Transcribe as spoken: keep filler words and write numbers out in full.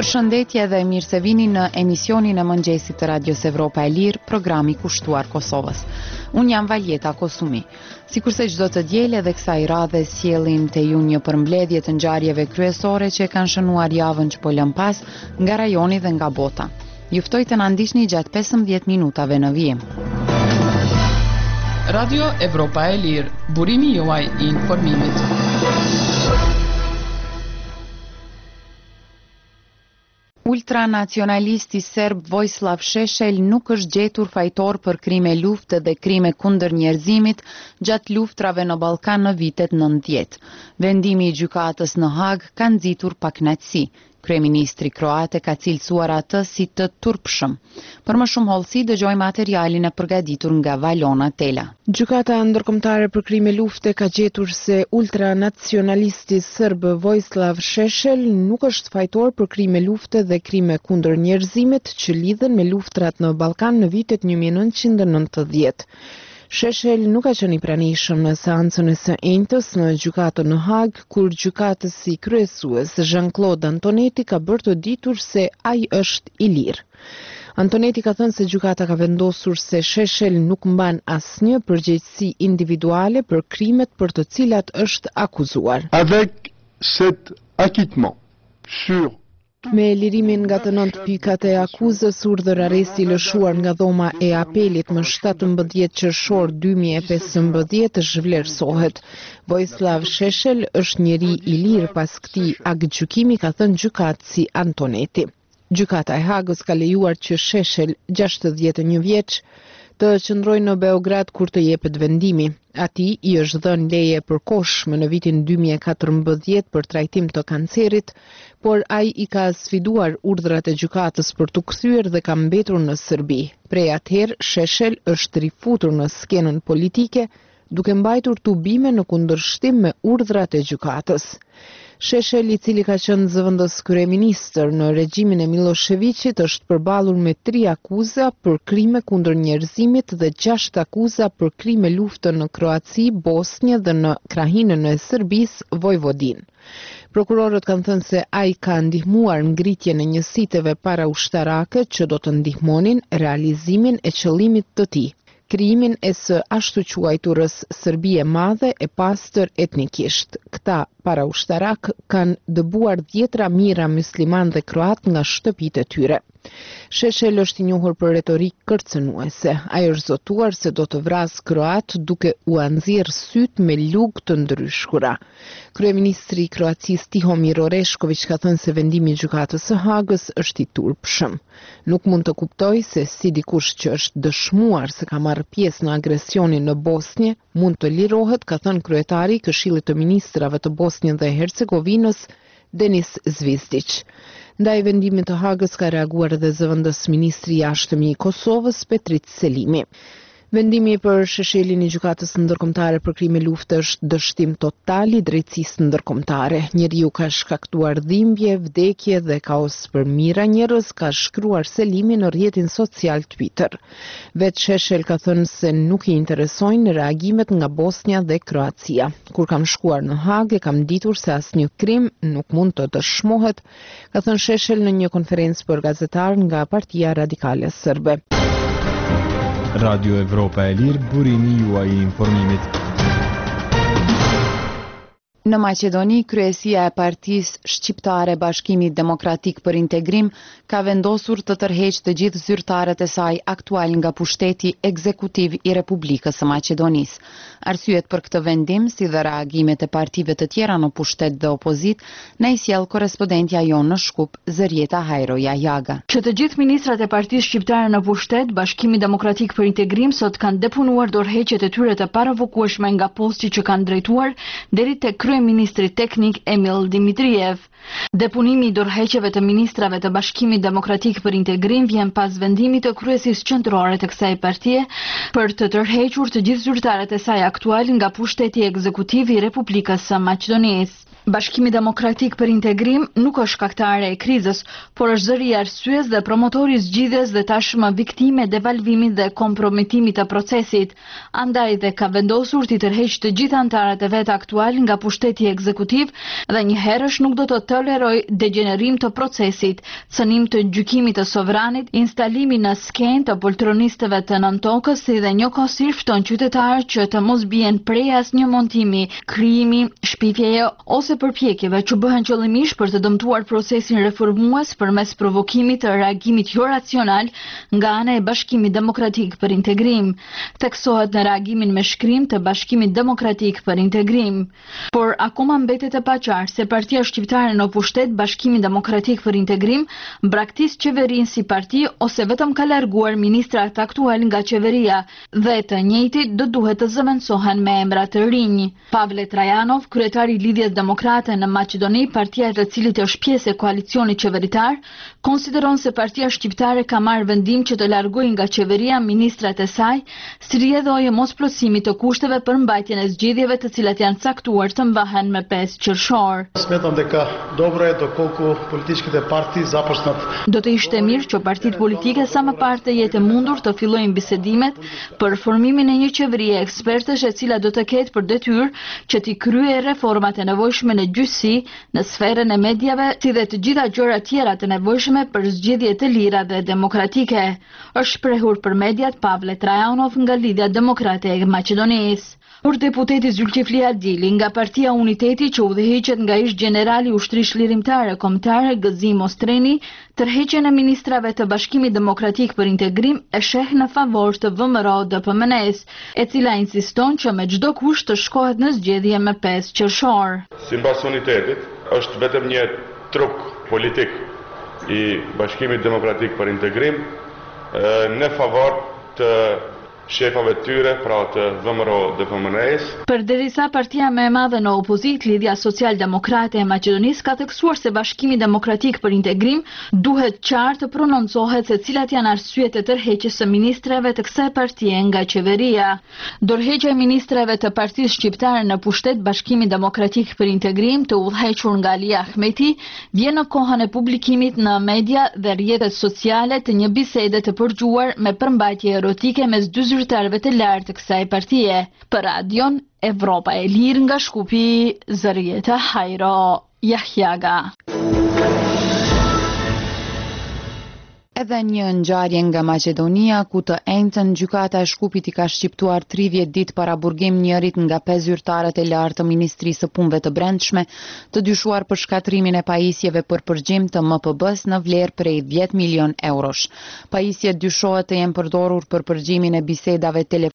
Përshëndetje dhe mirë se vini në emisionin e mëngjesit të Radios Evropa e Lirë, programi kushtuar Kosovës. Unë jam Valjeta Kosumi. Sikurse çdo të diel edhe kësaj radhe sjellim te ju një përmbledhje të ngjarjeve kryesore që kanë shënuar javën që po lëm pas nga rajoni dhe nga bota. Ju ftoj të na ndiqni gjatë pesëmbëdhjetë minutave në vijim. Radio Evropa e Lirë, burimi juaj i informimit. Ultranacionalisti serb Vojislav Šešelj nuk është gjetur fajtor për krime lufte dhe krime kundër njerëzimit gjatë luftrave në Ballkan në vitet nëntëdhjetë. Vendimi i gjykatës në Hag ka nxitur pakënaqësi. Kryeministri kroate ka cilësuar atë si të turpshëm. Për më shumë hollësi dëgjoj materialin e përgatitur nga Valona Tela. Gjykata ndërkombëtare për krime lufte ka gjetur se ultranacionalisti serb Vojislav Šešelj nuk është fajtor për krime lufte dhe krime kundër njerëzimit që lidhen me luftrat në Ballkan në vitet një mijë e nëntëqind e nëntëdhjetë. Šešelj nuk ka qenë i pranishëm në seancën e së enjtës në gjykatën në Hag, kur gjykatësi kryesues Jean-Claude Antonetti ka bërë të ditur se ai është i lirë. Antonetti ka thënë se gjykata ka vendosur se Šešelj nuk mban asnjë përgjegjësi individuale për krimet për të cilat është akuzuar. Avec cet acquittement sur Me lirimin nga të nëntë pykat e akuzës, urdhër arresti lëshuar nga dhoma e apelit më shtatëmbëdhjetë qershor dy mijë e pesëmbëdhjetë zhvlerësohet. Vojislav Šešelj është njeri i lirë pas këtij aktgjykimi, ka thënë gjykatësi Antonetti. Gjykata e Hagës ka lejuar që Šešelj, gjashtëdhjetë e një vjeç, të qëndrojë në Beograd kur të jepet vendimi. Atij i është dhënë leje përkohshme në vitin dy mijë e katërmbëdhjetë për trajtim të kancerit, por ai i ka sfiduar urdhrat e gjykatës për t'u kthyer dhe ka mbetur në Serbi. Prej atëherë, Šešelj është rifutur në skenën politike, duke mbajtur tubime në kundërshtim me urdhrat e gjykatës. Šešelj, i cili ka qenë zëvendës kryeministër në regjimin e Miloševićit, është përballur me tri akuza për krime kundër njerëzimit dhe gjashtë akuza për krime lufte në Kroaci, Bosnjë dhe në krahinën e Serbisë, Vojvodin. Prokurorët kanë thënë se ai ka ndihmuar ngritjen e njësiteve paraushtarake që do të ndihmonin realizimin e qëllimit të tij. Krijimin e së ashtu quajturës Serbi e madhe e pastër etnikisht. Këta paraushtarak kanë dëbuar dhjetra mijëra musliman dhe kroat nga shtëpitë e tyre. Šešelj është i njohur për retorikë kërcënuese. Ai është zotuar se do të vrasë kroat duke u anxhirë syt me lugë të ndryshkura. Kryeministri i Kroacisë Tihomir Oreshković ka thënë se vendimi i gjykatës së Hagës është i turpshëm. Nuk mund të kuptoj se si dikush që është dëshmuar se ka marrë pjesë në agresionin në Bosnjë mund të lirohet, ka thënë kryetari i Këshillit të Ministrave të Bosnjës dhe Hercegovinës, Denis Zvizdić. Ndaj vendimit të Hagës ka reaguar edhe zëvendës ministri i jashtëm i Kosovës, Petrit Selimi. Vendimi për Šešeljin i gjykatës ndërkombëtare për krime lufte është dështim total i drejtësisë ndërkombëtare. Njeriu ka shkaktuar dhimbje, vdekje dhe kaos për mijëra njerëz, ka shkruar Selimi në rrjetin social Twitter. Vetë Šešelj ka thënë se nuk i interesojnë reagimet nga Bosnja dhe Kroacia. Kur kam shkuar në Hagë, kam ditur se asnjë krim nuk mund të dëshmohet, ka thënë Šešelj në një konferencë për gazetarë nga Partia Radikale Serbe. Radio Evropa e Lirë, burimi juaj i informimit. Në Maqedoni, kryesia e Partisë Shqiptare Bashkimit Demokratik për Integrim ka vendosur të tërheqë të gjithë zyrtarët e saj aktual nga pushteti ekzekutiv i Republikës së Maqedonisë. Arsyet për këtë vendim, si dhe reagimet e partive të tjera në pushtet dhe opozit, na i sjell korrespondentja jonë në Shkup, Zërieta Hajroja Jaga. Që të gjithë ministrat e Partisë Shqiptare në pushtet, Bashkimi Demokratik për Integrim sot kanë depunuar dorëheqjet e tyre të paravokueshme nga posti që kanë drejtuar deri tek Kryeministri teknik Emil Dimitriev. Depunimi i dorëheqjeve të ministrave të Bashkimit Demokratik për Integrim vjen pas vendimit të kryesisë qendrore të kësaj partie për të tërhequr të gjithë zyrtarët e saj aktual nga pushteti ekzekutiv i Republikës së Maqedonisë. Bashkimi Demokratik për Integrim nuk është shkaktare e krizës, por është zëri i arsyes dhe promotori i zgjidhjes dhe tashmë viktime e devalvimit dhe kompromitimit të procesit. Andaj dhe ka vendosur t'i tërheqë të gjithë anëtarët e vet aktual nga pushteti ekzekutiv dhe njëherësh nuk do të toleroj degenerim të procesit, cënim të gjykimit të sovranit, instalimin në skenë të poltronistëve të nëntokës si dhe njëkohësisht fton qytetarë që të mos bien prej asnjë montimi, krijimi, shpifjeje ose përpjekjeve që bëhen qëllimisht për të dëmtuar procesin reformues përmes provokimit të reagimit jo racional nga ana e Bashkimit Demokratik për Integrim. Teksohet në reagimin me shkrim të Bashkimit Demokratik për Integrim. Por akoma mbetet e paqartë se Partia Shqiptare në pushtet Bashkimi Demokratik për Integrim braktis qeverinë si parti ose vetëm ka larguar ministrat aktual nga qeveria dhe të njëjtit do duhet të zëvendësohen me emra të rinj. Pavle Trajanov, kryetari i Lidhjes Demokrate në Maqedoni, partia e të cilit është pjesë e koalicionit qeveritar, konsideron se Partia Shqiptare ka marrë vendim që të largojë nga qeveria ministrat e saj, si rrjedhojë mos plotësimit të kushteve për mbajtjen e zgjedhjeve të cilat janë caktuar të mbahen me pesë qershor. Smetam дека добро е доколку политичките партии започнат. Do të ishte mirë që partitë politike sa më parë të jetë mundur të fillojnë bisedimet për formimin e një qeverie ekspertësh e cila do të ketë për detyrë që t'i kryejë reformat e nevojshme në gjyqësi, në sferën e mediave, si dhe të gjitha gjërat tjera të nevojshme për zgjedhje të lira dhe demokratike, është shprehur për mediat Pavle Trajanov nga Lidhja Demokrate e Maqedonisë. Por deputeti Zylkifli Adili nga Partia Uniteti që udhëhiqet nga ish generali ushtrisë lirimtare kombëtare Gëzim Ostreni, tërheqjen e ministrave të Bashkimit Demokratik për Integrim e sheh në favor të V M R O D P M N S, e cila insiston që me çdo kusht të shkohet në zgjedhje me pesë qershor. Sipas unitetit, është vetëm një truk politik i Bashkimit Demokratik për Integrim në favor të shefave të tyre, pra të V M R O D P M N S. Përderisa partia më e madhe në opozit, Lidhja Social-Demokrate e Maqedonisë, ka theksuar se Bashkimi Demokratik për Integrim duhet qartë të prononcohet se cilat janë arsyet e tërheqjes së ministrave të kësaj partie nga qeveria. Dorëheqja e ministrave të Partisë Shqiptare në pushtet Bashkimi Demokratik për Integrim, të udhëhequr nga Ali Ahmeti, vjen në kohën e publikimit në media dhe rrjetet sociale të një bisede të përgjuar me përmbajtje erotike mes dy zyrtarëve të lartë të kësaj partie. Për Radion Evropa e Lirë nga Shkupi, Zërieta Hajro Jahjaga. Edhe një ngjarje nga Maqedonia, ku të enjtën gjykata e Shkupit i ka shqiptuar tridhjetë ditë para burgim njërit nga pesë zyrtarët e lartë të Ministrisë së Punëve të Brendshme, të dyshuar për shkatrimin e pajisjeve për përgjim të M P B-s në vlerë prej dhjetë milion eurosh. Pajisjet dyshohet të jenë përdorur për përgjimin e bisedave telefonike